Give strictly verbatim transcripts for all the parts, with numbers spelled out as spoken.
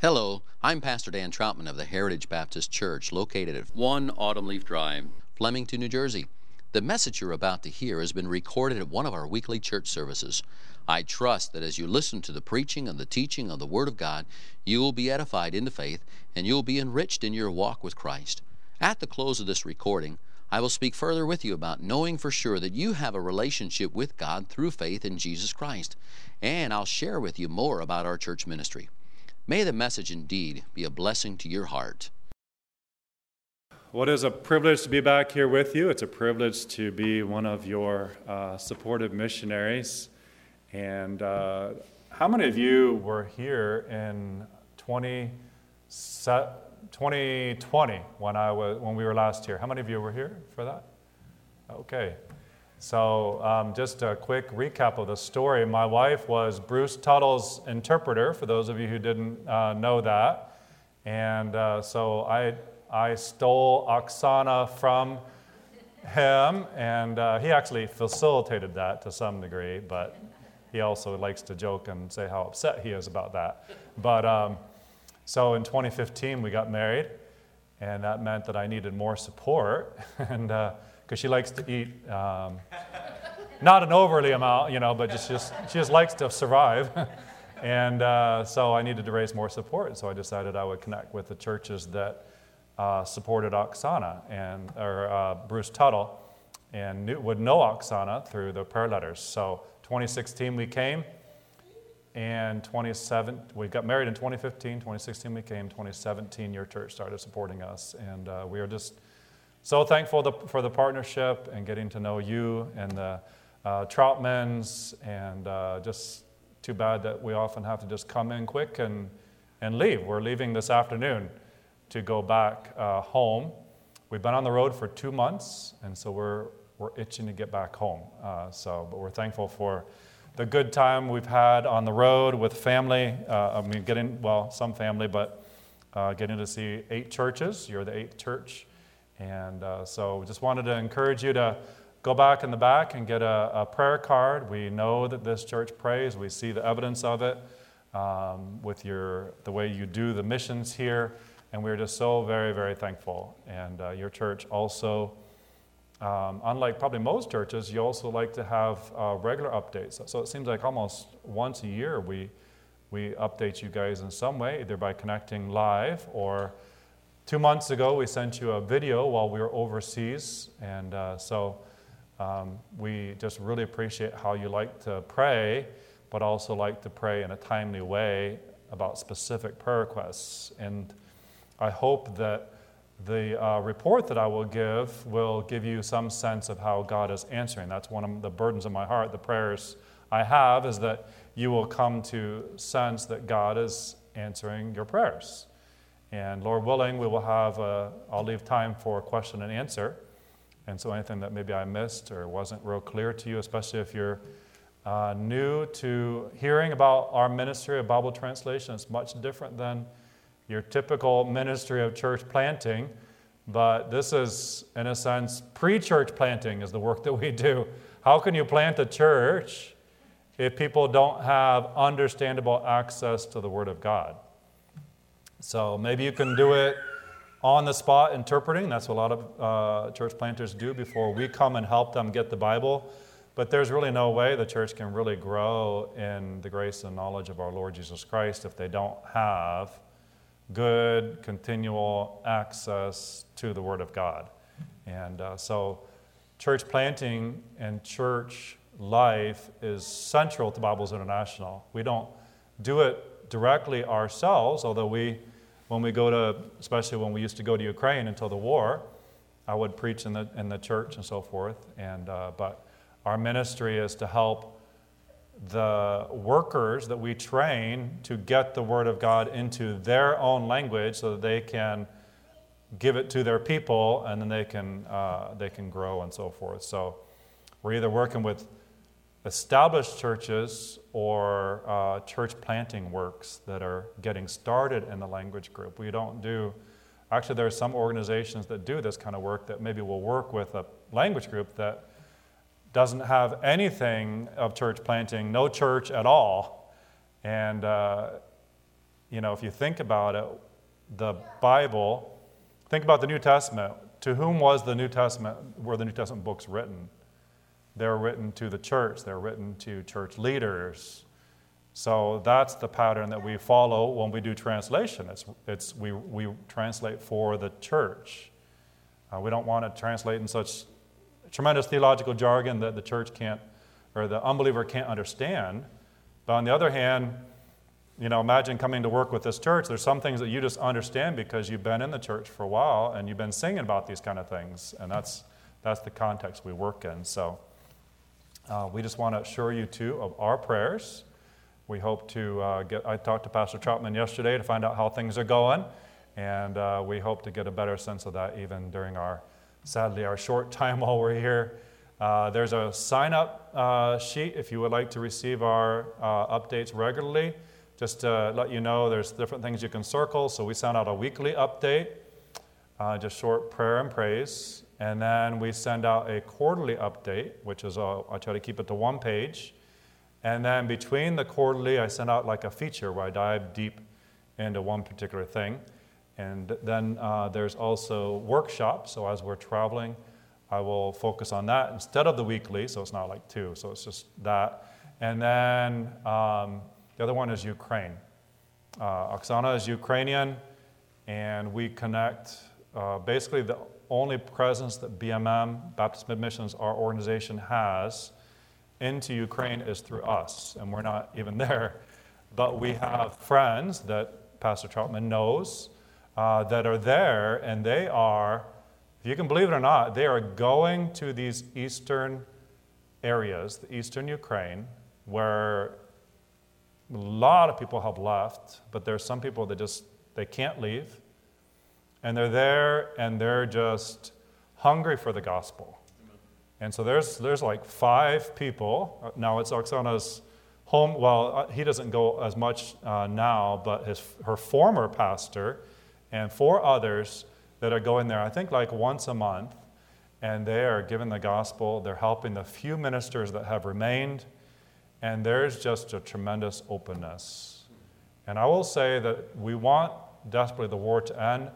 Hello, I'm Pastor Dan Troutman of the Heritage Baptist Church, located at one Autumn Leaf Drive, Flemington, New Jersey. The message you're about to hear has been recorded at one of our weekly church services. I trust that as you listen to the preaching and the teaching of the Word of God, you will be edified into faith and you will be enriched in your walk with Christ. At the close of this recording, I will speak further with you about knowing for sure that you have a relationship with God through faith in Jesus Christ. And I'll share with you more about our church ministry. May the message indeed be a blessing to your heart. Well, it is a privilege to be back here with you. It's a privilege to be one of your uh, supportive missionaries. And uh, how many of you were here in twenty twenty when I was when we were last here? How many of you were here for that? Okay. So um, just a quick recap of the story. My wife was Bruce Tuttle's interpreter, for those of you who didn't uh, know that. And uh, so I I stole Oksana from him, and uh, he actually facilitated that to some degree, but he also likes to joke and say how upset he is about that. But um, so in twenty fifteen, we got married, and that meant that I needed more support, and uh, because she likes to eat, um, not an overly amount, you know, but just, just she just likes to survive. and uh, so I needed to raise more support. So I decided I would connect with the churches that uh, supported Oksana and or uh, Bruce Tuttle, and knew, would know Oksana through the prayer letters. So twenty sixteen we came, and twenty-seven we got married in twenty fifteen. twenty sixteen we came. twenty seventeen your church started supporting us, and uh, we are just so thankful the, for the partnership and getting to know you and the uh, Troutmans, and uh, just too bad that we often have to just come in quick and, and leave. We're leaving this afternoon to go back uh, home. We've been on the road for two months, and so we're we're itching to get back home. Uh, so, but we're thankful for the good time we've had on the road with family. Uh, I mean, getting, well, some family, but uh, getting to see eight churches. You're the eighth church. And uh, so just wanted to encourage you to go back in the back and get a, a prayer card. We know that this church prays. We see the evidence of it um, with your the way you do the missions here. And we're just so very, very thankful. And uh, your church also, um, unlike probably most churches, you also like to have uh, regular updates. So it seems like almost once a year we we update you guys in some way, either by connecting live or two months ago, we sent you a video while we were overseas, and uh, so um, we just really appreciate how you like to pray, but also like to pray in a timely way about specific prayer requests. And I hope that the uh, report that I will give will give you some sense of how God is answering. That's one of the burdens of my heart, the prayers I have, is that you will come to sense that God is answering your prayers. And Lord willing, we will have, a, I'll leave time for question and answer. And so anything that maybe I missed or wasn't real clear to you, especially if you're uh, new to hearing about our ministry of Bible translation, it's much different than your typical ministry of church planting. But this is, in a sense, pre-church planting is the work that we do. How can you plant a church if people don't have understandable access to the Word of God? So maybe you can do it on the spot interpreting. That's what a lot of uh, church planters do before we come and help them get the Bible. But there's really no way the church can really grow in the grace and knowledge of our Lord Jesus Christ if they don't have good, continual access to the Word of God. And uh, so church planting and church life is central to Bibles International. We don't do it directly ourselves, although we When we go to, especially when we used to go to Ukraine until the war, I would preach in the in the church and so forth. And uh, but our ministry is to help the workers that we train to get the Word of God into their own language, so that they can give it to their people, and then they can uh, they can grow and so forth. So we're either working with established churches or uh, church planting works that are getting started in the language group. We don't do, actually there are some organizations that do this kind of work that maybe will work with a language group that doesn't have anything of church planting, no church at all, and uh, you know, if you think about it, the Bible, think about the New Testament. To whom was the New Testament, were the New Testament books written? They're written to the church. They're written to church leaders. So that's the pattern that we follow when we do translation. It's, it's we, we translate for the church. Uh, we don't want to translate in such tremendous theological jargon that the church can't, or the unbeliever can't understand. But on the other hand, you know, imagine coming to work with this church. There's some things that you just understand because you've been in the church for a while and you've been singing about these kind of things. And that's that's the context we work in. So uh, we just want to assure you, too, of our prayers. We hope to uh, get, I talked to Pastor Troutman yesterday to find out how things are going. And uh, we hope to get a better sense of that even during our, sadly, our short time while we're here. Uh, there's a sign-up uh, sheet if you would like to receive our uh, updates regularly. Just to let you know, there's different things you can circle. So we send out a weekly update, uh, just short prayer and praise. And then we send out a quarterly update, which is, a, I try to keep it to one page. And then between the quarterly, I send out like a feature where I dive deep into one particular thing. And then uh, there's also workshops. So as we're traveling, I will focus on that instead of the weekly. So it's not like two. So it's just that. And then Um, the other one is Ukraine. Uh, Oksana is Ukrainian, and we connect. Uh, basically, the only presence that B M M, Baptist Mid-Missions, our organization, has into Ukraine is through us, and we're not even there. But we have friends that Pastor Troutman knows uh, that are there, and they are, if you can believe it or not, they are going to these eastern areas, the eastern Ukraine, where a lot of people have left, but there's some people that just, they can't leave. And they're there, and they're just hungry for the gospel. Amen. And so there's there's like five people. Now it's Oksana's home, well, he doesn't go as much uh, now, but his her former pastor and four others that are going there, I think like once a month, and they are giving the gospel. They're helping the few ministers that have remained. And there's just a tremendous openness. And I will say that we want desperately the war to end,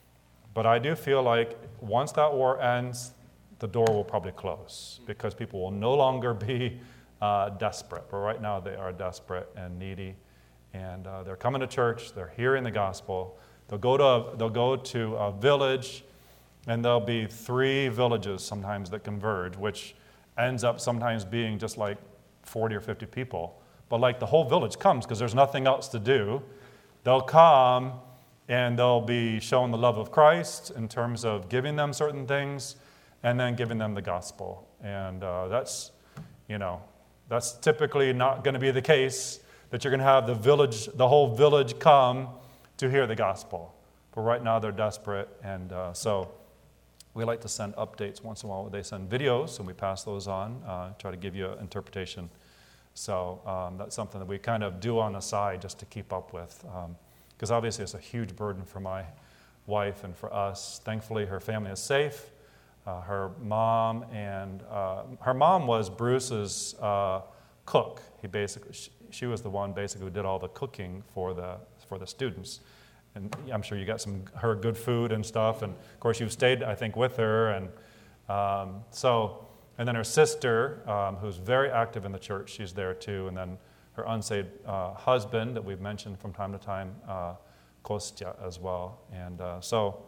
but I do feel like once that war ends, the door will probably close because people will no longer be uh, desperate. But right now they are desperate and needy, and uh, they're coming to church. They're hearing the gospel. They'll go to a, they'll go to a village, and there'll be three villages sometimes that converge, which ends up sometimes being just like forty or fifty people. But like the whole village comes because there's nothing else to do. They'll come and they'll be showing the love of Christ in terms of giving them certain things and then giving them the gospel. And uh, that's, you know, that's typically not going to be the case that you're going to have the village, the whole village come to hear the gospel. But right now they're desperate. And uh, so we like to send updates once in a while. They send videos, and we pass those on, uh, try to give you an interpretation. So um, that's something that we kind of do on the side just to keep up with. Because um, obviously it's a huge burden for my wife and for us. Thankfully, her family is safe. Uh, her mom and uh, her mom was Bruce's uh, cook. He basically, she, she was the one basically who did all the cooking for the for the students. And I'm sure you got some her good food and stuff. And of course, you've stayed, I think, with her. And um, so, and then her sister, um, who's very active in the church, she's there too. And then her unsaved uh, husband that we've mentioned from time to time, uh, Kostya, as well. And uh, so,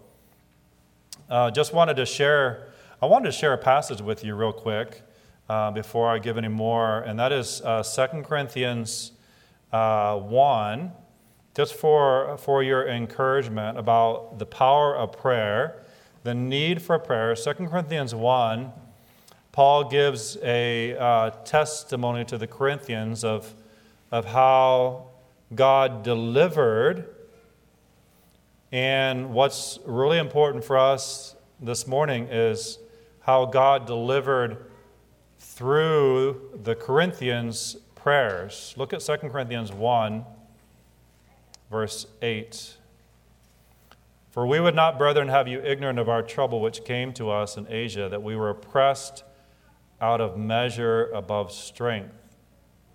uh, just wanted to share. I wanted to share a passage with you real quick uh, before I give any more, and that is uh, Second Corinthians uh, one. Just for, for your encouragement about the power of prayer, the need for prayer. Second Corinthians one, Paul gives a uh, testimony to the Corinthians of, of how God delivered. And what's really important for us this morning is how God delivered through the Corinthians' prayers. Look at Second Corinthians one. Verse eight, for we would not, brethren, have you ignorant of our trouble which came to us in Asia, that we were oppressed out of measure above strength.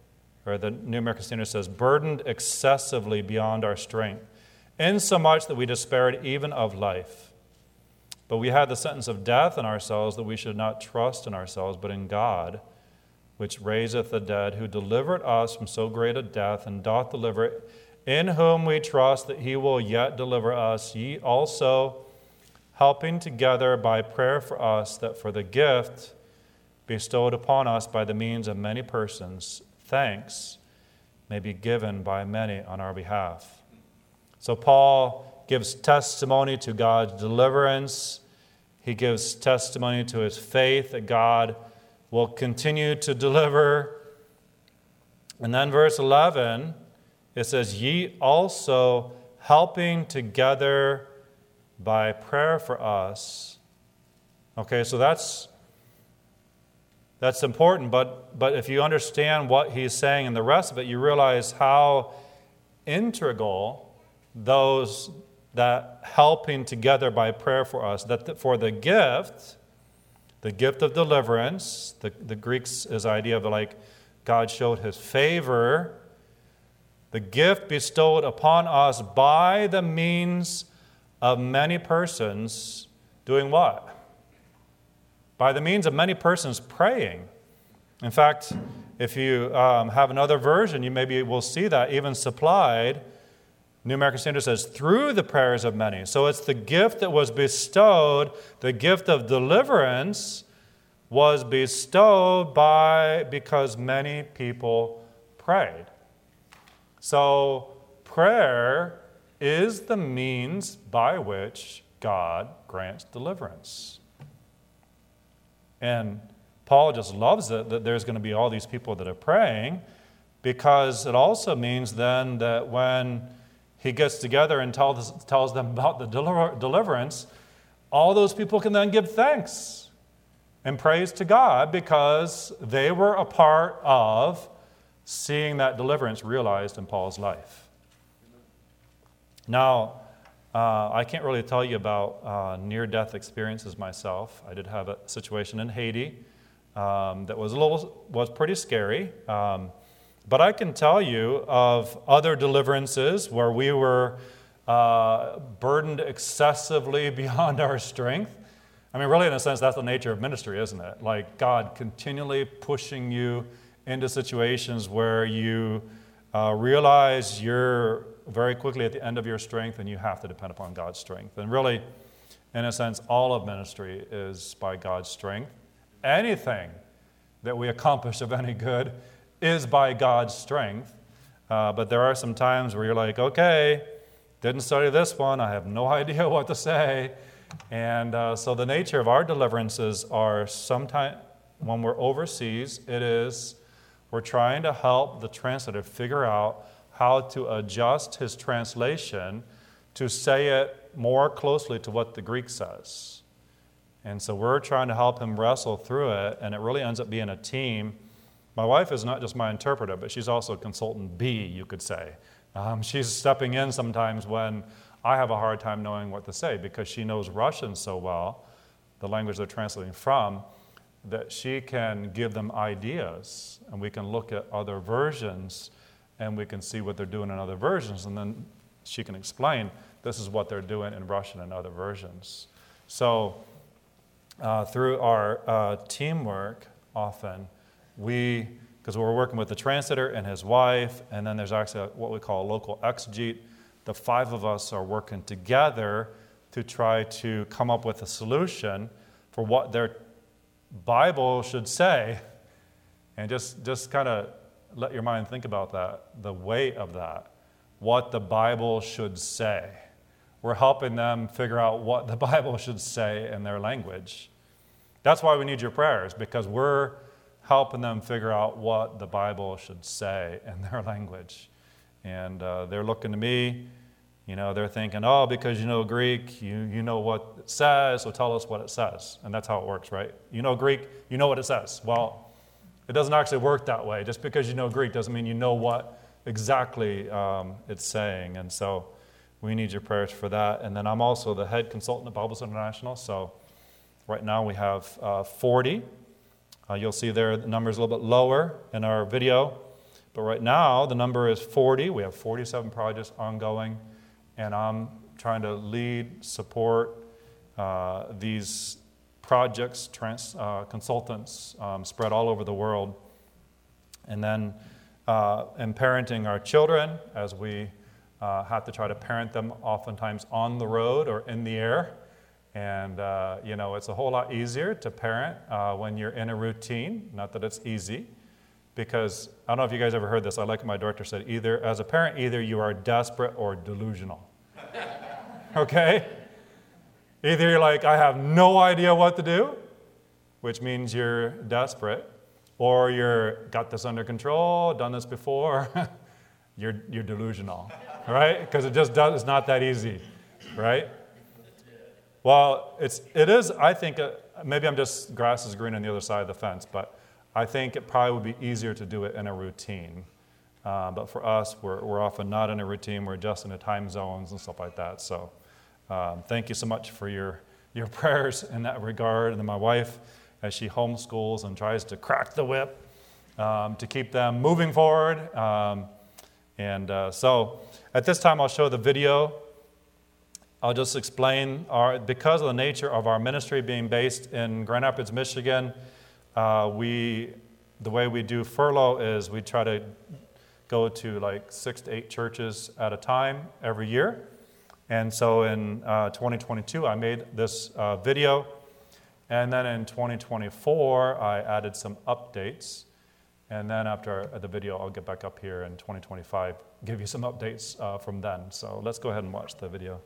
or the New American Standard says, burdened excessively beyond our strength, insomuch that we despaired even of life. But we had the sentence of death in ourselves, that we should not trust in ourselves, but in God, which raiseth the dead, who delivered us from so great a death, and doth deliver it, in whom we trust that he will yet deliver us, ye also helping together by prayer for us, that for the gift bestowed upon us by the means of many persons, thanks may be given by many on our behalf. So Paul gives testimony to God's deliverance. He gives testimony to his faith that God will continue to deliver. And then verse eleven, it says, ye also helping together by prayer for us. Okay, so that's that's important, but but if you understand what he's saying and the rest of it, you realize how integral those that helping together by prayer for us, that for the gift, the gift of deliverance, the, the Greek's is idea of like God showed his favor, the gift bestowed upon us by the means of many persons doing what? By the means of many persons praying. In fact, if you um, have another version, you maybe will see that even supplied. New American Standard says, through the prayers of many. So it's the gift that was bestowed, the gift of deliverance was bestowed by because many people prayed. So prayer is the means by which God grants deliverance. And Paul just loves it that there's going to be all these people that are praying, because it also means then that when he gets together and tells, tells them about the deliver, deliverance, all those people can then give thanks and praise to God because they were a part of seeing that deliverance realized in Paul's life. Now, uh, I can't really tell you about uh, near-death experiences myself. I did have a situation in Haiti um, that was a little was pretty scary. Um, But I can tell you of other deliverances where we were uh, burdened excessively beyond our strength. I mean, really, in a sense, that's the nature of ministry, isn't it? Like God continually pushing you into situations where you uh, realize you're very quickly at the end of your strength and you have to depend upon God's strength. And really, in a sense, all of ministry is by God's strength. Anything that we accomplish of any good is by God's strength. Uh, but there are some times where you're like, okay, didn't study this one. I have no idea what to say. And uh, so the nature of our deliverances are sometimes, when we're overseas, it is we're trying to help the translator figure out how to adjust his translation to say it more closely to what the Greek says. And so we're trying to help him wrestle through it, and it really ends up being a team. My wife is not just my interpreter, but she's also consultant B, you could say. Um, she's stepping in sometimes when I have a hard time knowing what to say because she knows Russian so well, the language they're translating from, that she can give them ideas, and we can look at other versions, and we can see what they're doing in other versions, and then she can explain this is what they're doing in Russian and other versions. So uh, through our uh, teamwork, often, we, because we're working with the translator and his wife, and then there's actually what we call a local exegete. The five of us are working together to try to come up with a solution for what their Bible should say. And just, just kind of let your mind think about that, the weight of that, what the Bible should say. We're helping them figure out what the Bible should say in their language. That's why we need your prayers, because we're helping them figure out what the Bible should say in their language. And uh, they're looking to me, you know, they're thinking, oh, because you know Greek, you, you know what it says, so tell us what it says. And that's how it works, right? You know Greek, you know what it says. Well, it doesn't actually work that way. Just because you know Greek doesn't mean you know what exactly um, it's saying. And so we need your prayers for that. And then I'm also the head consultant at Bibles International. So right now we have uh, forty. Uh, you'll see there the number is a little bit lower in our video. But right now, the number is forty. We have forty-seven projects ongoing, and I'm trying to lead, support uh, these projects, trans, uh, consultants um, spread all over the world. And then uh, in parenting our children, as we uh, have to try to parent them oftentimes on the road or in the air. And, uh, you know, it's a whole lot easier to parent uh, when you're in a routine. Not that it's easy, because I don't know if you guys ever heard this. I like what my director said. Either, as a parent, either you are desperate or delusional. Okay? Either you're like, I have no idea what to do, which means you're desperate, or you're got this under control, done this before, you're, you're delusional, right? Because it just does, it's not that easy, right? Well, it's, it is, I think, uh, maybe I'm just, grass is green on the other side of the fence, but I think it probably would be easier to do it in a routine. Uh, but for us, we're, we're often not in a routine. We're adjusting to time zones and stuff like that. So um, thank you so much for your, your prayers in that regard. And then my wife, as she homeschools and tries to crack the whip um, to keep them moving forward. Um, and uh, so at this time, I'll show the video. I'll just explain, our, because of the nature of our ministry being based in Grand Rapids, Michigan, uh, we, the way we do furlough is we try to go to like six to eight churches at a time every year. And so in uh, twenty twenty-two, I made this uh, video. And then in twenty twenty-four, I added some updates. And then after the video, I'll get back up here in twenty twenty-five, give you some updates uh, from then. So let's go ahead and watch the video.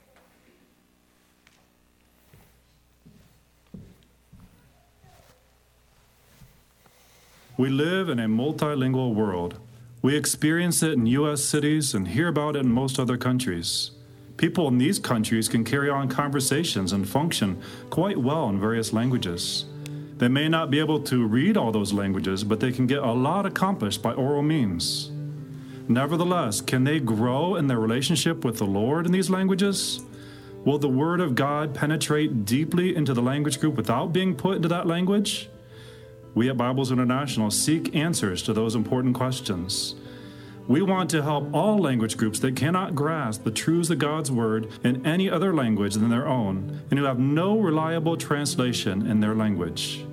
We live in a multilingual world. We experience it in U S cities and hear about it in most other countries. People in these countries can carry on conversations and function quite well in various languages. They may not be able to read all those languages, but they can get a lot accomplished by oral means. Nevertheless, can they grow in their relationship with the Lord in these languages? Will the Word of God penetrate deeply into the language group without being put into that language? We at Bibles International seek answers to those important questions. We want to help all language groups that cannot grasp the truths of God's Word in any other language than their own and who have no reliable translation in their language.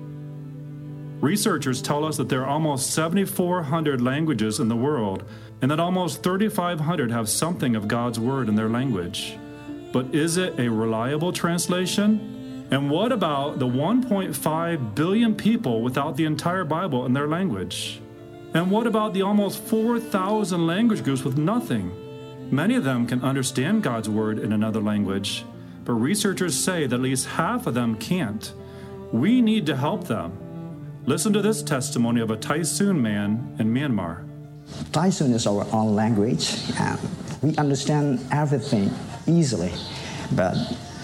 Researchers tell us that there are almost seven thousand four hundred languages in the world and that almost three thousand five hundred have something of God's Word in their language. But is it a reliable translation? And what about the one point five billion people without the entire Bible in their language? And what about the almost four thousand language groups with nothing? Many of them can understand God's Word in another language, but researchers say that at least half of them can't. We need to help them. Listen to this testimony of a Tai Sun man in Myanmar. Tai Sun is our own language, and we understand everything easily, but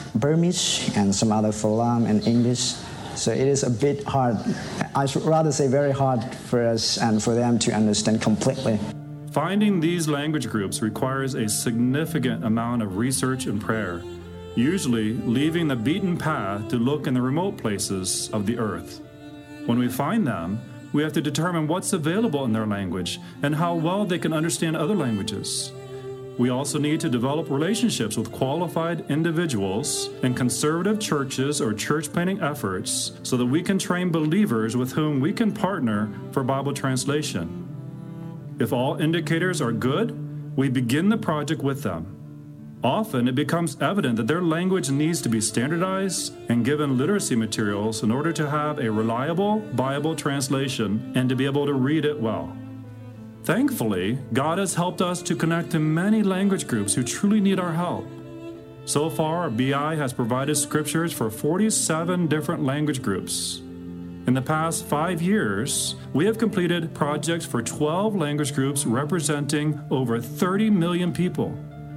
Burmese and some other Falam and English, so it is a bit hard. I should rather say very hard for us and for them to understand completely. Finding these language groups requires a significant amount of research and prayer, usually leaving the beaten path to look in the remote places of the earth. When we find them, we have to determine what's available in their language and how well they can understand other languages. We also need to develop relationships with qualified individuals and conservative churches or church planting efforts so that we can train believers with whom we can partner for Bible translation. If all indicators are good, we begin the project with them. Often it becomes evident that their language needs to be standardized and given literacy materials in order to have a reliable Bible translation and to be able to read it well. Thankfully, God has helped us to connect to many language groups who truly need our help. So far, B I has provided scriptures for forty-seven different language groups. In the past five years, we have completed projects for twelve language groups representing over thirty million people.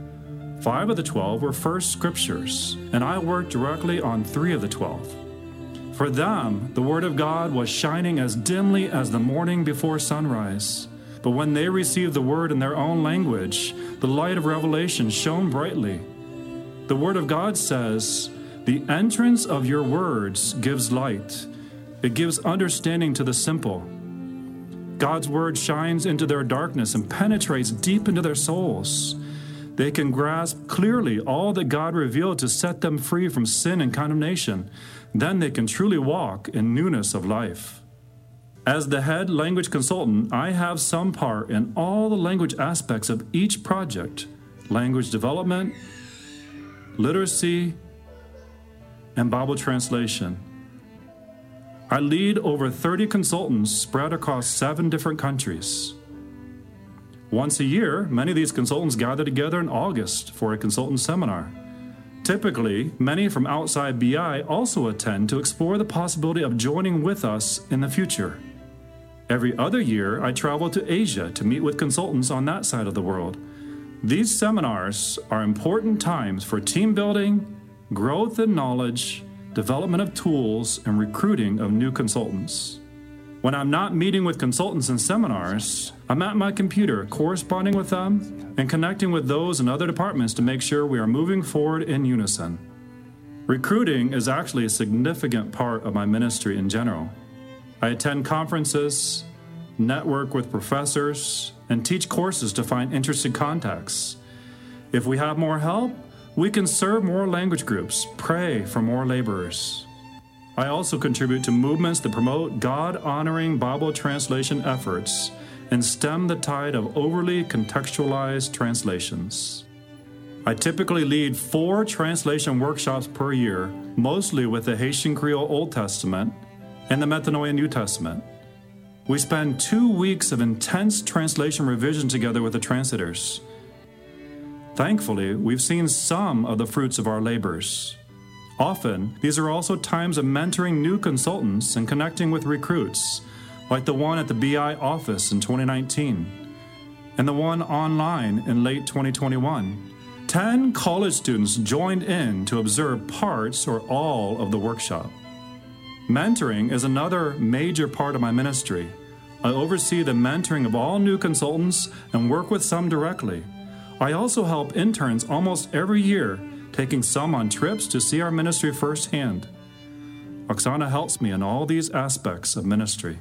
Five of the twelve were first scriptures, and I worked directly on three of the twelve. For them, the Word of God was shining as dimly as the morning before sunrise. But when they received the Word in their own language, the light of revelation shone brightly. The Word of God says, "The entrance of your words gives light. It gives understanding to the simple." God's word shines into their darkness and penetrates deep into their souls. They can grasp clearly all that God revealed to set them free from sin and condemnation. Then they can truly walk in newness of life. As the head language consultant, I have some part in all the language aspects of each project: language development, literacy, and Bible translation. I lead over thirty consultants spread across seven different countries. Once a year, many of these consultants gather together in August for a consultant seminar. Typically, many from outside B I also attend to explore the possibility of joining with us in the future. Every other year, I travel to Asia to meet with consultants on that side of the world. These seminars are important times for team building, growth in knowledge, development of tools, and recruiting of new consultants. When I'm not meeting with consultants in seminars, I'm at my computer corresponding with them and connecting with those in other departments to make sure we are moving forward in unison. Recruiting is actually a significant part of my ministry in general. I attend conferences, network with professors, and teach courses to find interested contacts. If we have more help, we can serve more language groups, pray for more laborers. I also contribute to movements that promote God-honoring Bible translation efforts and stem the tide of overly contextualized translations. I typically lead four translation workshops per year, mostly with the Haitian Creole Old Testament and the Metanoia New Testament. We spend two weeks of intense translation revision together with the translators. Thankfully, we've seen some of the fruits of our labors. Often, these are also times of mentoring new consultants and connecting with recruits, like the one at the B I office in twenty nineteen, and the one online in late twenty twenty-one. Ten college students joined in to observe parts or all of the workshop. Mentoring is another major part of my ministry. I oversee the mentoring of all new consultants and work with some directly. I also help interns almost every year, taking some on trips to see our ministry firsthand. Oksana helps me in all these aspects of ministry.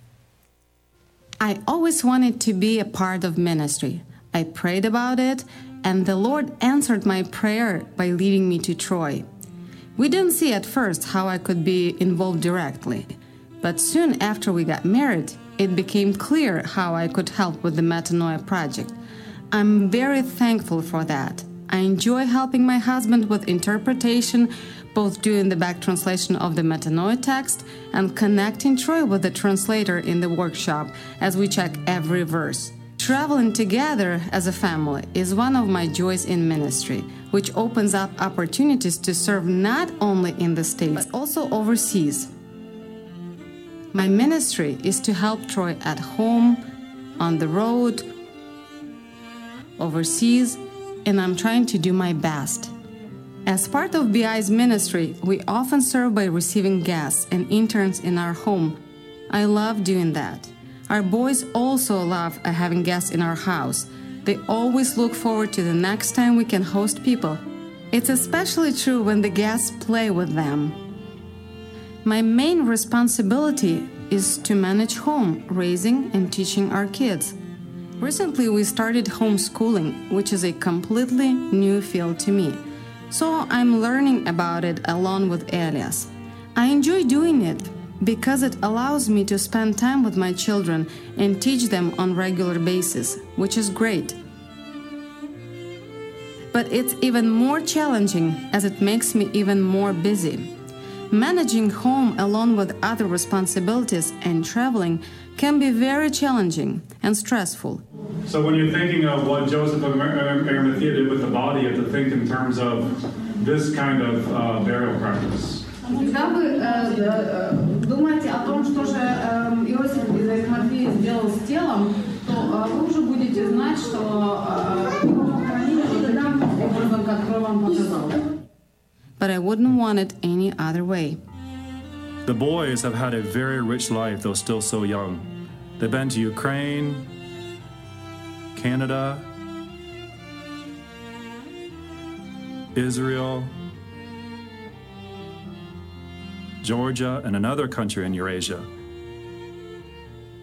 I always wanted to be a part of ministry. I prayed about it, and the Lord answered my prayer by leading me to Troy. We didn't see at first how I could be involved directly, but soon after we got married, it became clear how I could help with the Metanoia project. I'm very thankful for that. I enjoy helping my husband with interpretation, both doing the back translation of the Metanoia text and connecting Troy with the translator in the workshop as we check every verse. Traveling together as a family is one of my joys in ministry, which opens up opportunities to serve not only in the States, but also overseas. My ministry is to help Troy at home, on the road, overseas, and I'm trying to do my best. As part of B I's ministry, we often serve by receiving guests and interns in our home. I love doing that. Our boys also love having guests in our house. They always look forward to the next time we can host people. It's especially true when the guests play with them. My main responsibility is to manage home, raising and teaching our kids. Recently, we started homeschooling, which is a completely new field to me. So I'm learning about it along with Elias. I enjoy doing it because it allows me to spend time with my children and teach them on a regular basis, which is great. But it's even more challenging as it makes me even more busy. Managing home along with other responsibilities and traveling can be very challenging and stressful. So when you're thinking of what Joseph of Arimathea did with the body, you have to think in terms of this kind of uh, burial practice. Когда вы э, думаете о том, что же э, Иосиф из Аримафеи сделал с телом, то э, вы уже будете знать, что э, его похоронили вот таким образом, который вам показал. But I wouldn't want it any other way. The boys have had a very rich life, though still so young. They've been to Ukraine, Canada, Israel, Georgia, and another country in Eurasia.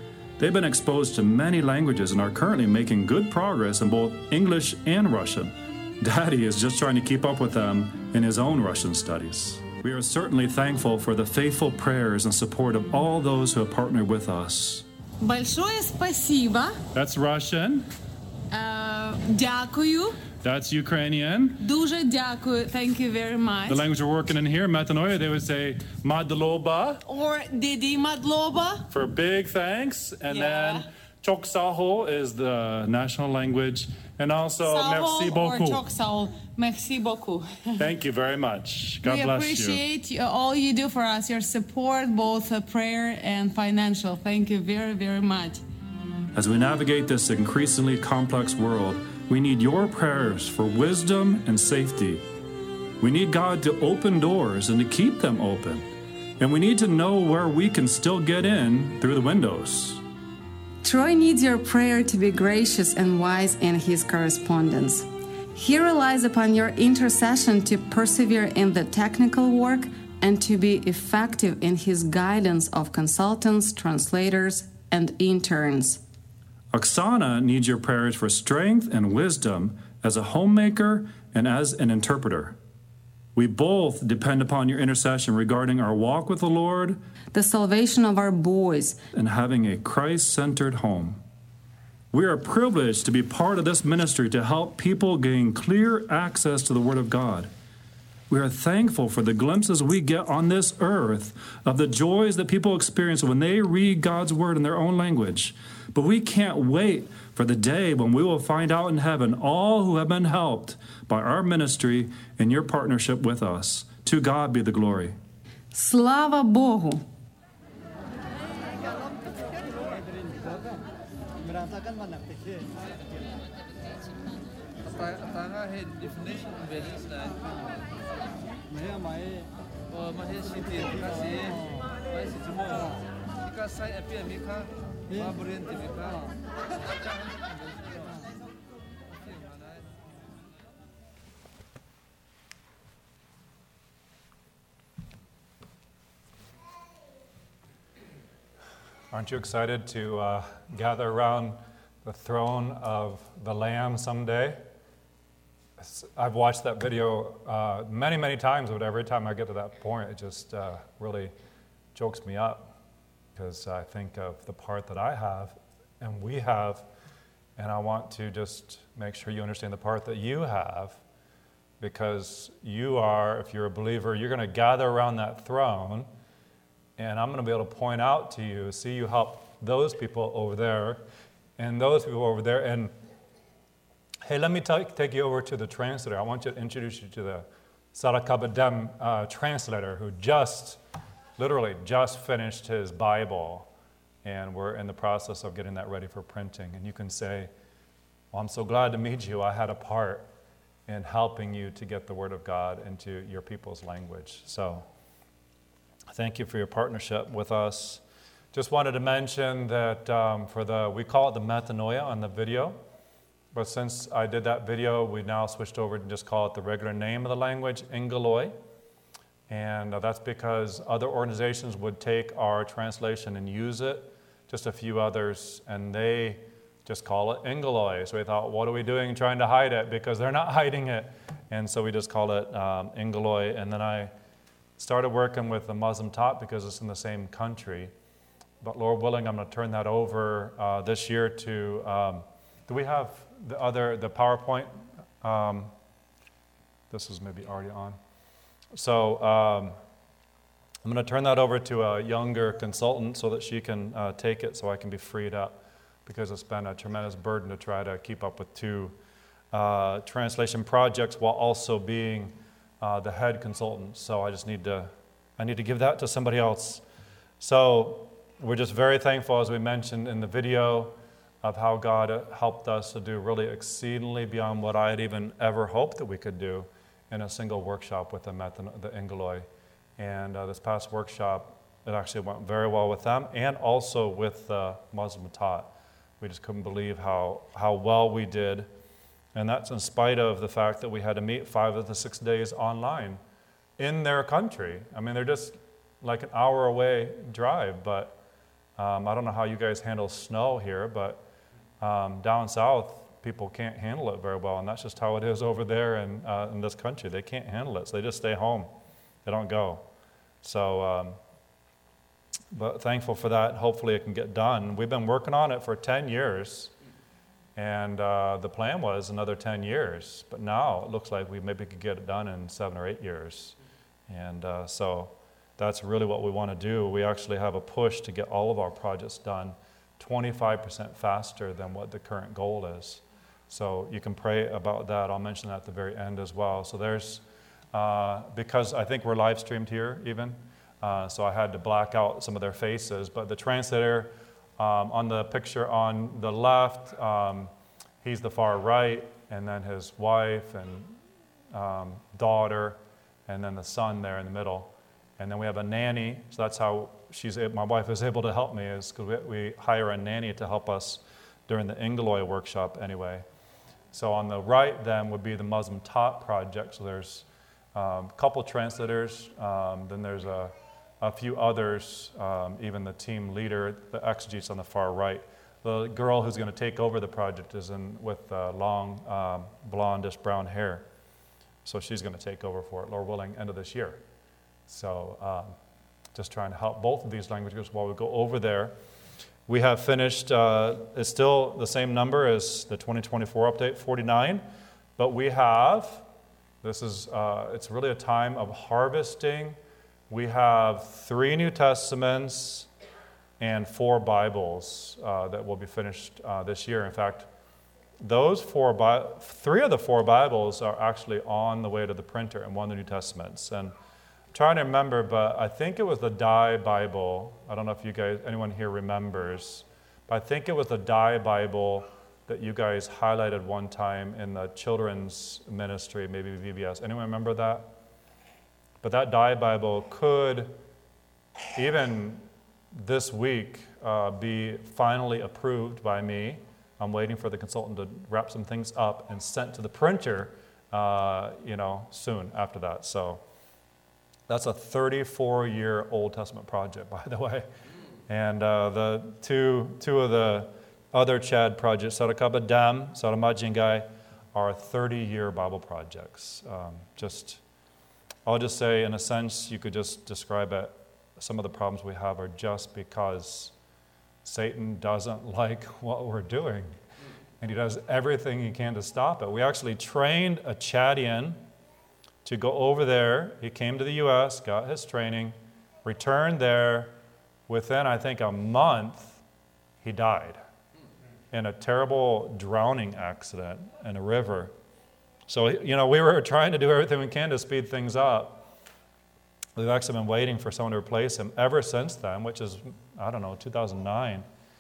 They've been exposed to many languages and are currently making good progress in both English and Russian. Daddy is just trying to keep up with them in his own Russian studies. We are certainly thankful for the faithful prayers and support of all those who have partnered with us. Большое спасибо. That's Russian. Uh, Дякую. That's Ukrainian. Дуже дякую. Thank you very much. The language we're working in here, Metanoia, they would say Madloba. Or Didi Madloba. For big thanks. And Yeah. then Choksaho is the national language. And also merci Sahol or beaucoup. Choksaol. Merci beaucoup. Thank you very much. God we bless you. appreciate you, all you do for us, your support, both uh, prayer and financial. Thank you very, very much. As we navigate this increasingly complex world, we need your prayers for wisdom and safety. We need God to open doors and to keep them open. And we need to know where we can still get in through the windows. Troy needs your prayer to be gracious and wise in his correspondence. He relies upon your intercession to persevere in the technical work and to be effective in his guidance of consultants, translators, and interns. Oksana needs your prayers for strength and wisdom as a homemaker and as an interpreter. We both depend upon your intercession regarding our walk with the Lord, The salvation of our boys, and having a Christ-centered home. We are privileged to be part of this ministry to help people gain clear access to the Word of God. We are thankful for the glimpses we get on this earth of the joys that people experience when they read God's Word in their own language. But we can't wait for the day when we will find out in heaven all who have been helped by our ministry and your partnership with us. To God be the glory. Slava Bogu! Aren't you excited to uh, gather around the throne of the Lamb someday? I've watched that video uh, many, many times, but every time I get to that point, it just uh, really chokes me up because I think of the part that I have and we have, and I want to just make sure you understand the part that you have, because you are, if you're a believer, you're going to gather around that throne, and I'm going to be able to point out to you, see you help those people over there and those people over there. And hey, let me t- take you over to the translator. I want you to introduce you to the Sarakabadem uh, translator who just, literally just finished his Bible. And we're in the process of getting that ready for printing. And you can say, well, I'm so glad to meet you. I had a part in helping you to get the Word of God into your people's language. So thank you for your partnership with us. Just wanted to mention that um, for the, we call it the metanoia on the video, but since I did that video, we now switched over to just call it the regular name of the language, Ingoloi. And uh, that's because other organizations would take our translation and use it, just a few others, and they just call it Ingoloi. So we thought, what are we doing trying to hide it? Because they're not hiding it. And so we just call it um, Ingoloi. And then I started working with the Muslim Top because it's in the same country. But Lord willing, I'm going to turn that over uh, this year to, um, do we have the other, the PowerPoint? Um, this is maybe already on. So um, I'm going to turn that over to a younger consultant so that she can uh, take it so I can be freed up, because it's been a tremendous burden to try to keep up with two uh, translation projects while also being uh, the head consultant. So I just need to, I need to give that to somebody else. So we're just very thankful, as we mentioned in the video, of how God helped us to do really exceedingly beyond what I had even ever hoped that we could do in a single workshop with them at the, the Ingoloi. And uh, this past workshop, it actually went very well with them and also with uh, Muslim Taught. We just couldn't believe how, how well we did. And that's in spite of the fact that we had to meet five of the six days online in their country. I mean, they're just like an hour away drive, but Um, I don't know how you guys handle snow here, but um, down south, people can't handle it very well, and that's just how it is over there in, uh, in this country. They can't handle it, so they just stay home. They don't go. So, um, but thankful for that. Hopefully it can get done. We've been working on it for ten years, and uh, the plan was another ten years, but now it looks like we maybe could get it done in seven or eight years. And uh, so that's really what we want to do. We actually have a push to get all of our projects done twenty-five percent faster than what the current goal is. So you can pray about that. I'll mention that at the very end as well. So there's, uh, because I think we're live streamed here even, uh, so I had to black out some of their faces. But the translator um, on the picture on the left, um, he's the far right, and then his wife and um, daughter, and then the son there in the middle. And then we have a nanny, so that's how she's. My wife is able to help me, is because we, we hire a nanny to help us during the Ingaloy workshop anyway. So on the right then would be the Muslim Top Project. So there's um, a couple translators, um, then there's a, a few others, um, even the team leader, the exegetes on the far right. The girl who's going to take over the project is in with uh, long um, blondish brown hair. So she's going to take over for it, Lord willing, end of this year. So um, just trying to help both of these languages while we go over there. We have finished, uh, it's still the same number as the twenty twenty-four update, forty-nine, but we have, this is, uh, it's really a time of harvesting. We have three New Testaments and four Bibles uh, that will be finished uh, this year. In fact, those four, Bi- three of the four Bibles are actually on the way to the printer, and one of the New Testaments. And trying to remember, but I think it was the Dye Bible. I don't know if you guys, anyone here remembers, but I think it was the Dye Bible that you guys highlighted one time in the children's ministry, maybe V B S. Anyone remember that? But that Dye Bible could, even this week, uh, be finally approved by me. I'm waiting for the consultant to wrap some things up and sent to the printer, uh, you know, soon after that. So that's a thirty-four-year Old Testament project, by the way. And uh, the two two of the other Chad projects, Sarakaba Dam, Saramajingai, are thirty-year Bible projects. Um, just, I'll just say, in a sense, you could just describe it, some of the problems we have are just because Satan doesn't like what we're doing. And he does everything he can to stop it. We actually trained a Chadian to go over there. He came to the U S, got his training, returned there. Within, I think, a month, he died in a terrible drowning accident in a river. So, you know, we were trying to do everything we can to speed things up. We've actually been waiting for someone to replace him ever since then, which is, I don't know, two thousand nine.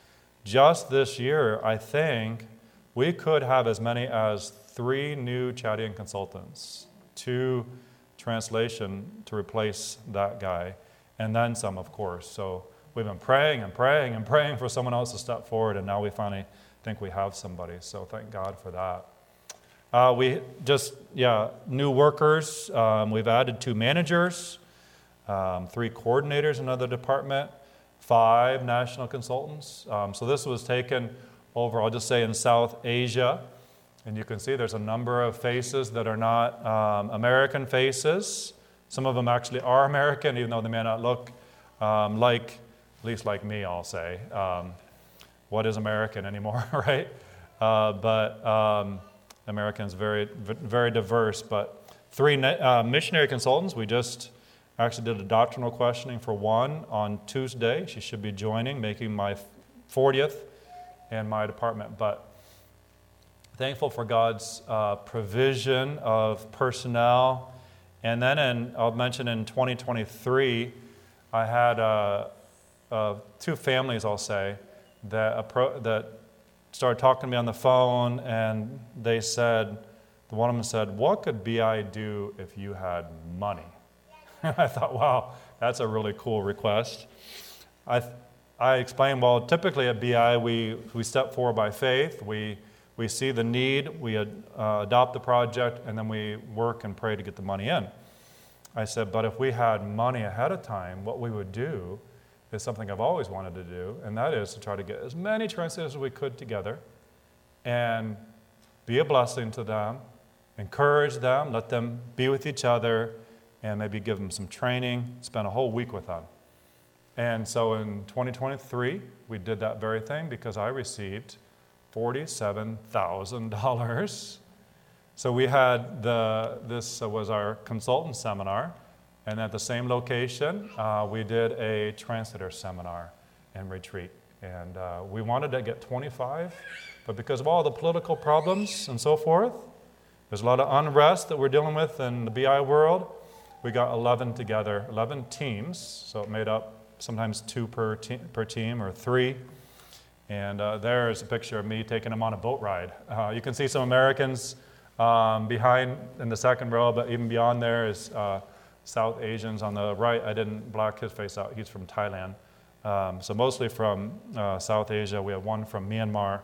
Just this year, I think, we could have as many as three new Chadian consultants, two translation to replace that guy, and then some, of course. So we've been praying and praying and praying for someone else to step forward, and now we finally think we have somebody. So thank God for that. Uh, we just, yeah, new workers. Um, we've added two managers, um, three coordinators in another department, five national consultants. Um, so this was taken over, I'll just say, in South Asia. And you can see there's a number of faces that are not um, American faces. Some of them actually are American, even though they may not look um, like, at least like me, I'll say. Um, what is American anymore, right? Uh, but um, American's very, very diverse. But three uh, missionary consultants. We just actually did a doctrinal questioning for one on Tuesday. She should be joining, making my fortieth in my department. But thankful for God's uh, provision of personnel. And then in, I'll mention in twenty twenty-three, I had uh, uh, two families, I'll say, that, appro- that started talking to me on the phone, and they said, the one of them said, "What could B I do if you had money?" And I thought, wow, that's a really cool request. I I explained, well, typically at B I, we, we step forward by faith. We We see the need, we uh, adopt the project, and then we work and pray to get the money in. I said, but if we had money ahead of time, what we would do is something I've always wanted to do, and that is to try to get as many translators as we could together and be a blessing to them, encourage them, let them be with each other, and maybe give them some training, spend a whole week with them. And so in twenty twenty-three, we did that very thing because I received forty-seven thousand dollars. So we had the, this was our consultant seminar, and at the same location, uh, we did a translator seminar and retreat. And uh, we wanted to get twenty-five, but because of all the political problems and so forth, there's a lot of unrest that we're dealing with in the B I world. We got eleven together, eleven teams, so it made up sometimes two per, te- per team or three. And uh, there's a picture of me taking them on a boat ride. Uh, you can see some Americans um, behind in the second row, but even beyond there is uh, South Asians on the right. I didn't black his face out. He's from Thailand. Um, so mostly from uh, South Asia. We have one from Myanmar.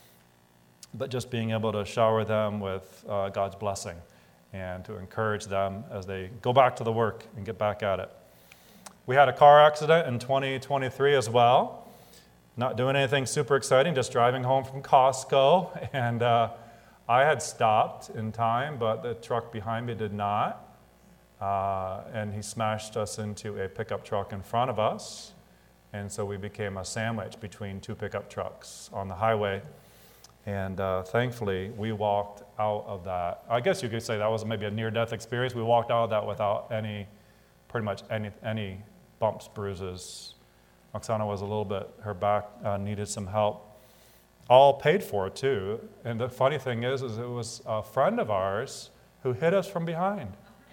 But just being able to shower them with uh, God's blessing and to encourage them as they go back to the work and get back at it. We had a car accident in twenty twenty-three as well. Not doing anything super exciting, just driving home from Costco. And uh, I had stopped in time, but the truck behind me did not. Uh, and he smashed us into a pickup truck in front of us. And so we became a sandwich between two pickup trucks on the highway. And uh, thankfully, we walked out of that. I guess you could say that was maybe a near-death experience. We walked out of that without any, pretty much any, any bumps, bruises. Oksana was a little bit, her back uh, needed some help. All paid for, too. And the funny thing is, is it was a friend of ours who hit us from behind.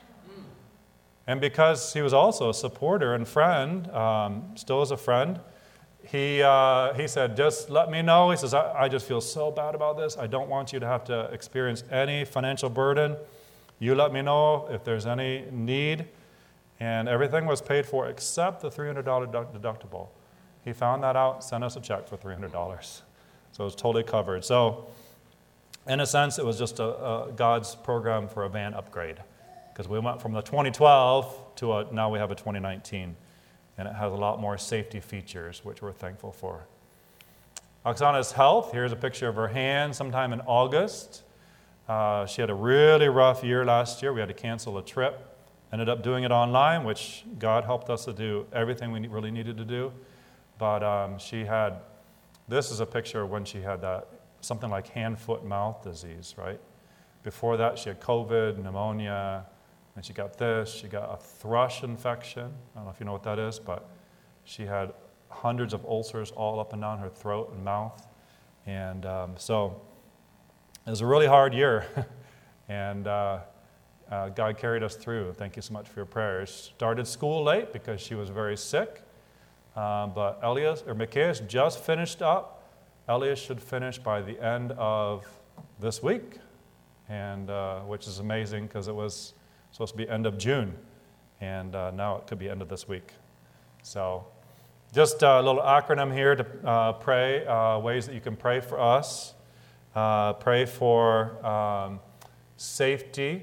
And because he was also a supporter and friend, um, still is a friend, he uh, he said, just let me know. He says, I, I just feel so bad about this. I don't want you to have to experience any financial burden. You let me know if there's any need. And everything was paid for except the three hundred dollars deductible. He found that out, sent us a check for three hundred dollars. So it was totally covered. So in a sense, it was just a, a God's program for a van upgrade. Because we went from the twenty twelve to a, now we have a twenty nineteen. And it has a lot more safety features, which we're thankful for. Oksana's health, here's a picture of her hand sometime in August. Uh, she had a really rough year last year. We had to cancel a trip. Ended up doing it online, which God helped us to do everything we really needed to do. But um, she had, this is a picture of when she had that, something like hand, foot, mouth disease, right? Before that, she had COVID, pneumonia, and she got this. She got a thrush infection. I don't know if you know what that is, but she had hundreds of ulcers all up and down her throat and mouth. And um, so it was a really hard year. and uh, uh, God carried us through. Thank you so much for your prayers. Started school late because she was very sick. Um, but Elias, or Micaias just finished up. Elias should finish by the end of this week, and uh, which is amazing because it was supposed to be end of June, and uh, now it could be end of this week. So just a little acronym here to uh, pray, uh, ways that you can pray for us. Uh, pray for um, safety,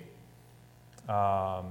um,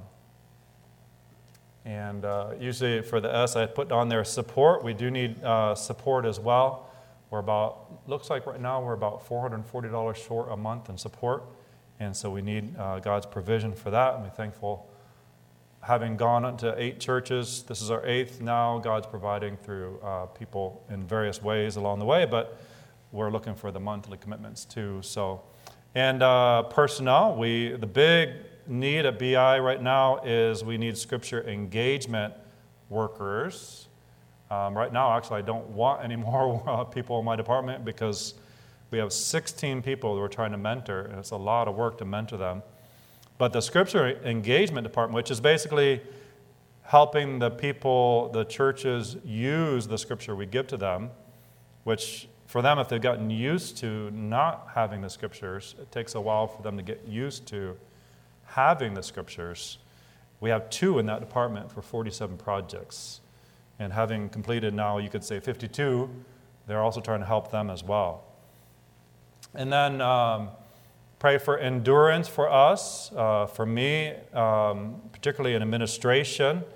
and uh, usually for the S I put on there support. We do need uh, support as well. We're about, looks like right now we're about four hundred forty dollars short a month in support. And so we need uh, God's provision for that. And we're thankful, having gone into eight churches, this is our eighth now. God's providing through uh, people in various ways along the way, but we're looking for the monthly commitments too. So, and uh, personnel, we the big need at B I right now is we need scripture engagement workers. Um, right now, actually, I don't want any more uh, people in my department because we have sixteen people that we're trying to mentor, and it's a lot of work to mentor them. But the scripture engagement department, which is basically helping the people, the churches, use the scripture we give to them, which for them, if they've gotten used to not having the scriptures, it takes a while for them to get used to having the scriptures. We have two in that department for forty-seven projects. And having completed now, you could say fifty-two, they're also trying to help them as well. And then um, pray for endurance for us, uh, for me, um, particularly in administration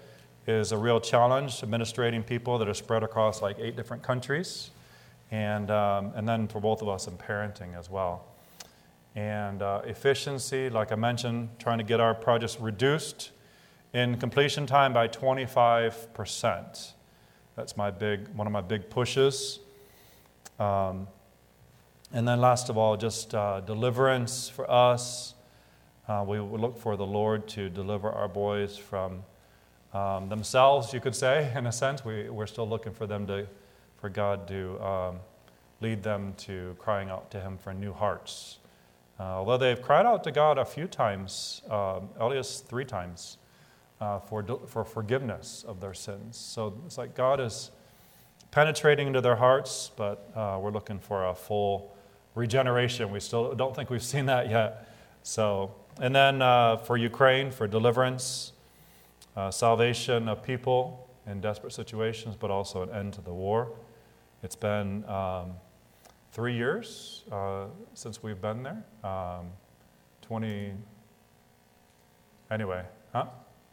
is a real challenge, administrating people that are spread across like eight different countries, and um, and then for both of us in parenting as well. And uh, efficiency, like I mentioned, trying to get our projects reduced in completion time by twenty-five percent. That's my big one of my big pushes. Um, and then last of all, just uh, deliverance for us. Uh, we look for the Lord to deliver our boys from um, themselves, you could say, in a sense. We, we're still looking for them to, for God to um, lead them to crying out to Him for new hearts. Uh, although they've cried out to God a few times, um, Elias three times, uh, for for forgiveness of their sins. So it's like God is penetrating into their hearts, but uh, we're looking for a full regeneration. We still don't think we've seen that yet. So, and then uh, for Ukraine, for deliverance, uh, salvation of people in desperate situations, but also an end to the war. It's been um, three years uh, since we've been there. Um, twenty, anyway, huh?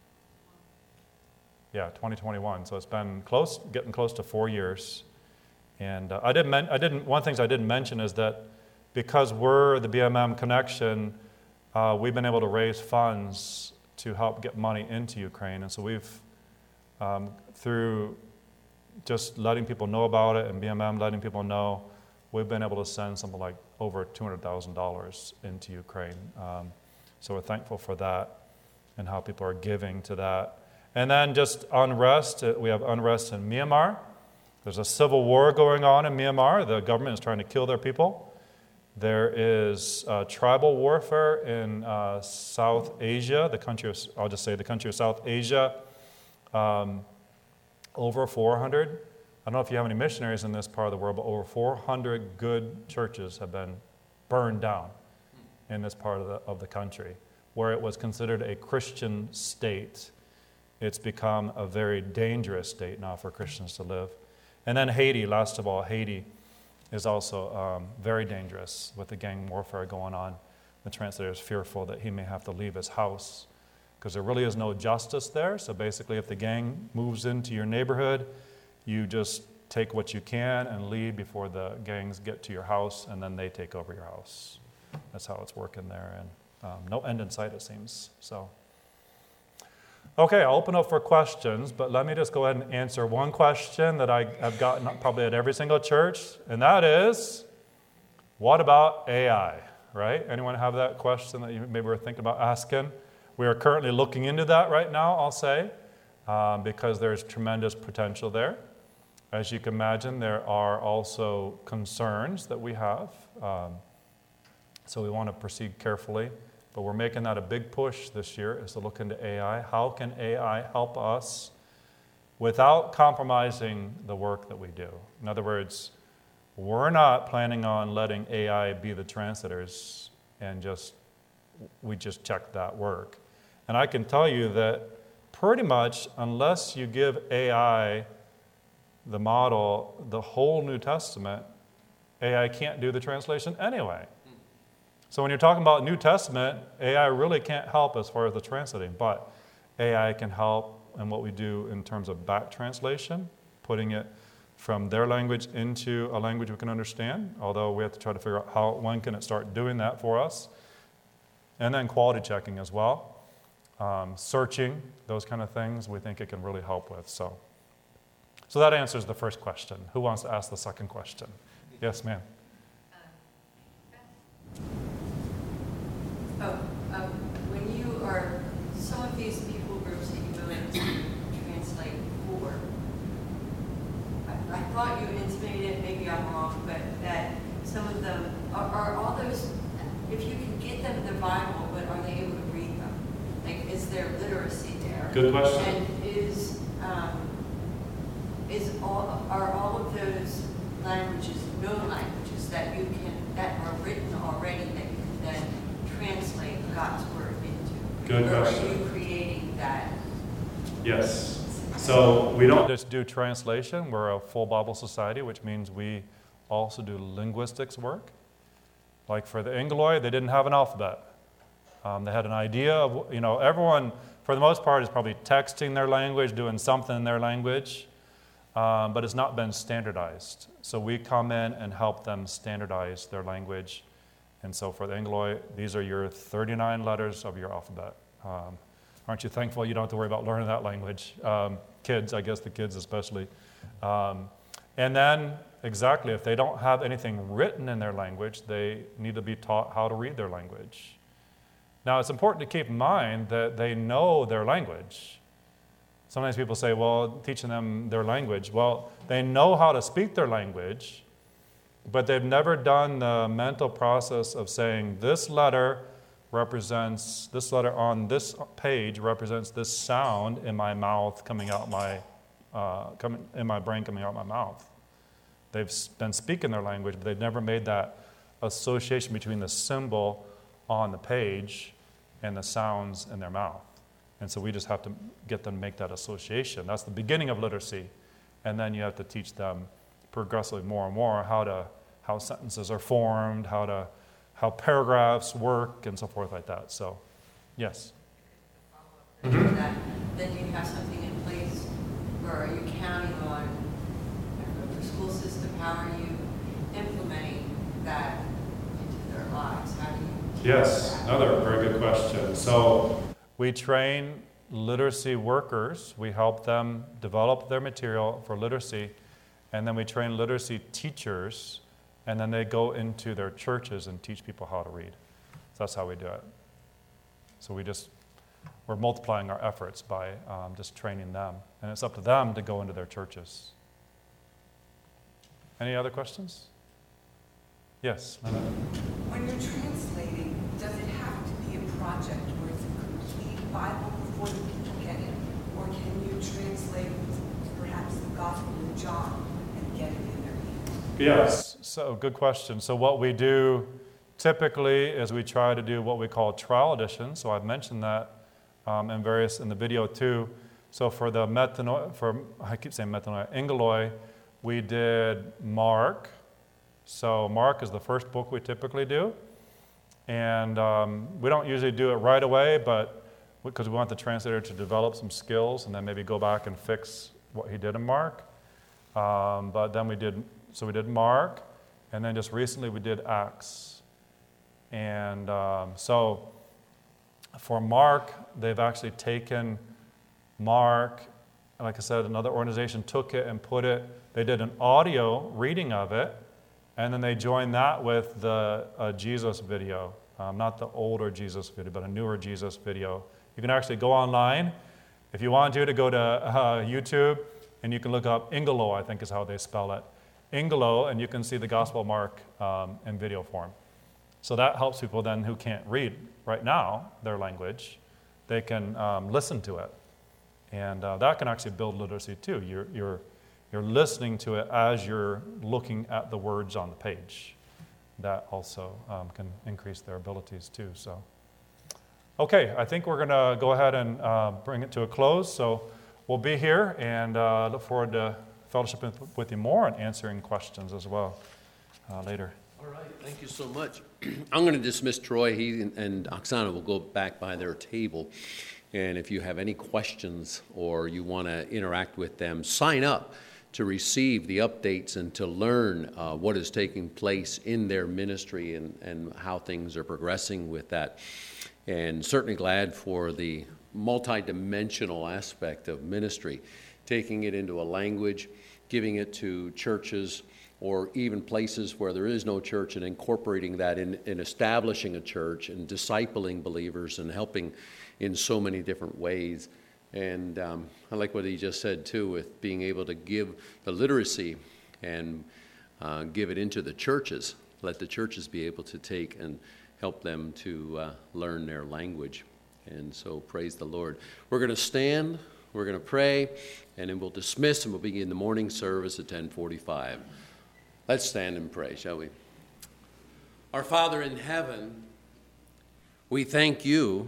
Yeah, twenty twenty-one. So it's been close, getting close to four years. And uh, I didn't, men- I didn't. One of the things I didn't mention is that because we're the B M M Connection, uh, we've been able to raise funds to help get money into Ukraine. And so we've, um, through just letting people know about it and B M M letting people know, we've been able to send something like over two hundred thousand dollars into Ukraine. Um, so we're thankful for that and how people are giving to that. And then just unrest. We have unrest in Myanmar. There's a civil war going on in Myanmar. The government is trying to kill their people. There is uh, tribal warfare in uh, South Asia, the country of, I'll just say the country of South Asia. Um, over four hundred, I don't know if you have any missionaries in this part of the world, but over four hundred good churches have been burned down in this part of the, of the country, where it was considered a Christian state. It's become a very dangerous state now for Christians to live. And then Haiti, last of all, Haiti is also um, very dangerous with the gang warfare going on. The translator is fearful that he may have to leave his house because there really is no justice there. So basically, if the gang moves into your neighborhood, you just take what you can and leave before the gangs get to your house, and then they take over your house. That's how it's working there. And um, no end in sight, it seems. So. Okay, I'll open up for questions, but let me just go ahead and answer one question that I have gotten probably at every single church, and that is, what about A I, right? Anyone have that question that you maybe were thinking about asking? We are currently looking into that right now, I'll say, um, because there's tremendous potential there. As you can imagine, there are also concerns that we have, um, so we want to proceed carefully. But we're making that a big push this year, is to look into A I. How can A I help us without compromising the work that we do? In other words, we're not planning on letting A I be the translators and just we just check that work. And I can tell you that pretty much unless you give A I the model, the whole New Testament, A I can't do the translation anyway. So when you're talking about New Testament, A I really can't help as far as the translating, but A I can help in what we do in terms of back translation, putting it from their language into a language we can understand, although we have to try to figure out how, when can it start doing that for us. And then quality checking as well, um, searching, those kind of things we think it can really help with. So, so that answers the first question. Who wants to ask the second question? Yes, ma'am. Oh, um, when you are, some of these people groups that you go in to translate for, I, I thought you intimated, maybe I'm wrong, but that some of them, are, are all those, if you can get them the Bible, but are they able to read them? Like, is there literacy there? Good question. And is, um, is all, are all of those languages known languages that you can, that are written already, that you can then translate God's word into? Good or question. Are you creating that? Yes. So we don't just do translation. We're a full Bible society, which means we also do linguistics work. Like for the Engloy, they didn't have an alphabet. Um, they had an idea of, you know, everyone for the most part, it's probably texting their language, doing something in their language, um, but it's not been standardized. So we come in and help them standardize their language. And so for the Angloy, these are your thirty-nine letters of your alphabet. Um, aren't you thankful you don't have to worry about learning that language? Um, kids, I guess the kids especially. Um, and then, exactly, if they don't have anything written in their language, they need to be taught how to read their language. Now, it's important to keep in mind that they know their language. Sometimes people say, well, teaching them their language. Well, they know how to speak their language, but they've never done the mental process of saying, this letter represents, this letter on this page represents this sound in my mouth coming out my, uh, coming, in my brain coming out my mouth. They've been speaking their language, but they've never made that association between the symbol on the page and the sounds in their mouth. And so we just have to get them to make that association. That's the beginning of literacy. And then you have to teach them progressively more and more how to how sentences are formed, how to how paragraphs work, and so forth like that. So, yes. Mm-hmm. That, then you have something in place, or are you counting on the school system? How are you implementing that into their lives? How do you? Yes, another very good question. So we train literacy workers. We help them develop their material for literacy, and then we train literacy teachers, and then they go into their churches and teach people how to read. So that's how we do it. So we just, we're multiplying our efforts by um, just training them, and it's up to them to go into their churches. Any other questions? Yes, Linda. When you're translating, does it have to be a project where it's a complete Bible before the people get it? Or can you translate perhaps the Gospel of John and get it in their hands? Yes, so good question. So what we do typically is we try to do what we call trial editions. So I've mentioned that um, in various, in the video too. So for the Metanoia, for, I keep saying Metanoia, Angloy, we did Mark. So Mark is the first book we typically do. And um, we don't usually do it right away, but because we want the translator to develop some skills and then maybe go back and fix what he did in Mark. Um, but then we did, so we did Mark, and then just recently we did Acts. And um, so for Mark, they've actually taken Mark, like I said, another organization took it and put it, they did an audio reading of it, and then they joined that with the uh, Jesus video, um, not the older Jesus video, but a newer Jesus video. You can actually go online. If you want to, to go to uh, YouTube, and you can look up Ingelo, I think is how they spell it. Ingelo, and you can see the Gospel of Mark um, in video form. So that helps people then who can't read right now their language. They can um, listen to it. And uh, that can actually build literacy too. You're, you're You're listening to it as you're looking at the words on the page. That also um, can increase their abilities too. So, okay, I think we're going to go ahead and uh, bring it to a close. So we'll be here and uh, look forward to fellowshipping with you more and answering questions as well uh, later. All right, thank you so much. I'm going to dismiss Troy. He and, and Oksana will go back by their table. And if you have any questions or you want to interact with them, sign up to receive the updates and to learn uh, what is taking place in their ministry and, and how things are progressing with that. And certainly glad for the multidimensional aspect of ministry, taking it into a language, giving it to churches or even places where there is no church and incorporating that in, in establishing a church and discipling believers and helping in so many different ways. And um, I like what he just said, too, with being able to give the literacy and uh, give it into the churches. Let the churches be able to take and help them to uh, learn their language. And so praise the Lord. We're going to stand, we're going to pray, and then we'll dismiss, and we'll begin the morning service at ten forty-five. Let's stand and pray, shall we? Our Father in heaven, we thank you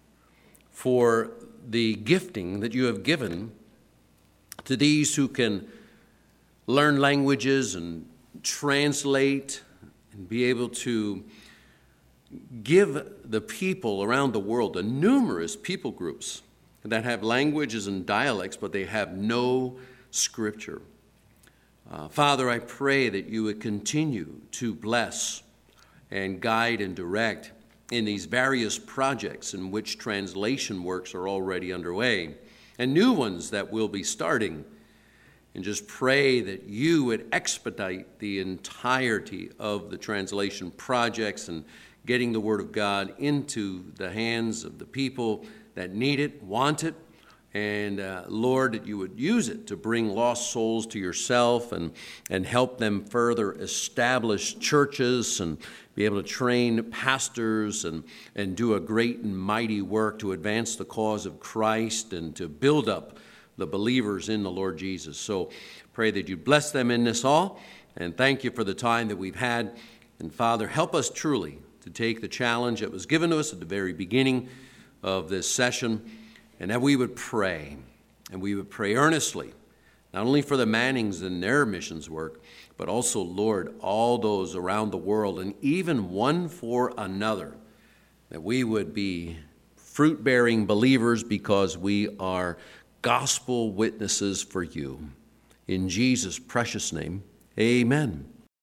for the gifting that you have given to these who can learn languages and translate and be able to give the people around the world, the numerous people groups that have languages and dialects, but they have no scripture. Uh, Father, I pray that you would continue to bless and guide and direct in these various projects in which translation works are already underway, and new ones that will be starting. And just pray that you would expedite the entirety of the translation projects and getting the Word of God into the hands of the people that need it, want it, and uh, Lord, that you would use it to bring lost souls to yourself and, and help them further establish churches and be able to train pastors and, and do a great and mighty work to advance the cause of Christ and to build up the believers in the Lord Jesus. So pray that you bless them in this all, and thank you for the time that we've had. And Father, help us truly to take the challenge that was given to us at the very beginning of this session, and that we would pray, and we would pray earnestly, not only for the Mannings and their missions work, but also, Lord, all those around the world, and even one for another, that we would be fruit-bearing believers because we are gospel witnesses for you. In Jesus' precious name, amen.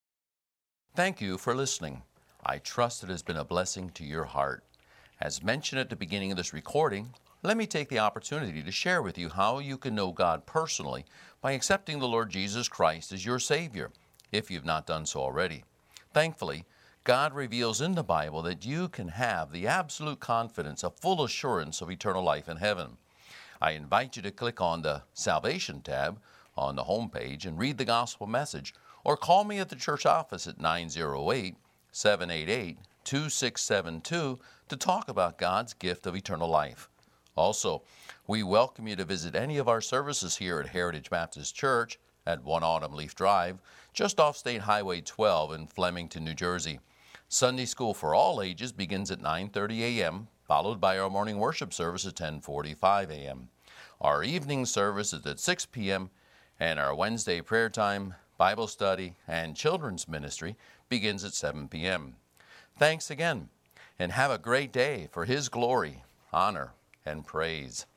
Thank you for listening. I trust it has been a blessing to your heart. As mentioned at the beginning of this recording, let me take the opportunity to share with you how you can know God personally by accepting the Lord Jesus Christ as your Savior, if you've not done so already. Thankfully, God reveals in the Bible that you can have the absolute confidence, a full assurance of eternal life in heaven. I invite you to click on the Salvation tab on the home page and read the gospel message, or call me at the church office at nine oh eight, seven eight eight, two six seven two to talk about God's gift of eternal life. Also, we welcome you to visit any of our services here at Heritage Baptist Church at one Autumn Leaf Drive, just off State Highway twelve in Flemington, New Jersey. Sunday school for all ages begins at nine thirty a.m., followed by our morning worship service at ten forty-five a.m. Our evening service is at six p.m., and our Wednesday prayer time, Bible study, and children's ministry begins at seven p.m. Thanks again, and have a great day for His glory, honor, and praise.